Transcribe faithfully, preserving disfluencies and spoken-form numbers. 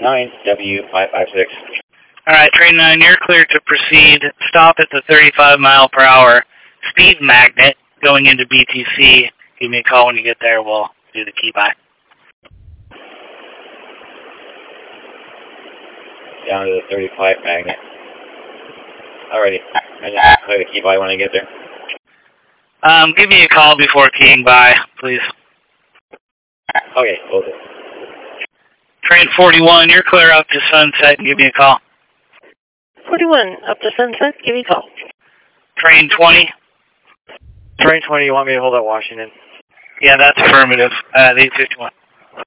nine W five five six. All right, train nine, you're cleared to proceed. Stop at the thirty-five mile per hour speed magnet going into B T C. Give me a call when you get there. We'll do the key by. Down to the thirty-five magnet. Alrighty. I just play the key by when I get there. Um, give me a call before keying by, please. Okay, hold it. Train forty-one, you're clear up to Sunset. Give me a call. forty-one, up to Sunset. Give me a call. Train twenty. Train twenty, you want me to hold at Washington? Yeah, that's affirmative. Uh, eight fifty-one.